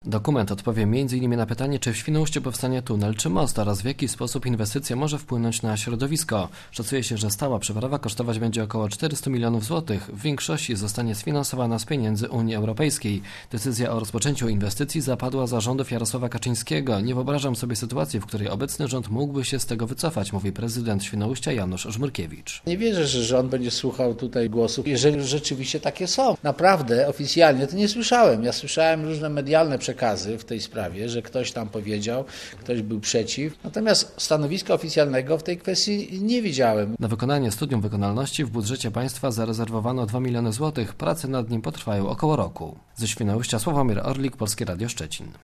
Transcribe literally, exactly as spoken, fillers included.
Dokument odpowie między innymi na pytanie, czy w Świnoujściu powstanie tunel czy most oraz w jaki sposób inwestycja może wpłynąć na środowisko. Szacuje się, że stała przeprawa kosztować będzie około czterysta milionów złotych. W większości zostanie sfinansowana z pieniędzy Unii Europejskiej. Decyzja o rozpoczęciu inwestycji zapadła za rządów Jarosława Kaczyńskiego. Nie wyobrażam sobie sytuacji, w której obecny rząd mógłby się z tego wycofać, mówi prezydent Świnoujścia Janusz Żmurkiewicz. Nie wierzę, że rząd będzie słuchał tutaj głosów, jeżeli rzeczywiście takie są. Naprawdę, oficjalnie to nie słyszałem. Ja słyszałem różne medialne przekazy w tej sprawie, że ktoś tam powiedział, ktoś był przeciw. Natomiast stanowiska oficjalnego w tej kwestii nie widziałem. Na wykonanie studium wykonalności w budżecie państwa zarezerwowano dwa miliony złotych. Prace nad nim potrwają około roku. Ze Świnoujścia Sławomir Orlik, Polskie Radio Szczecin.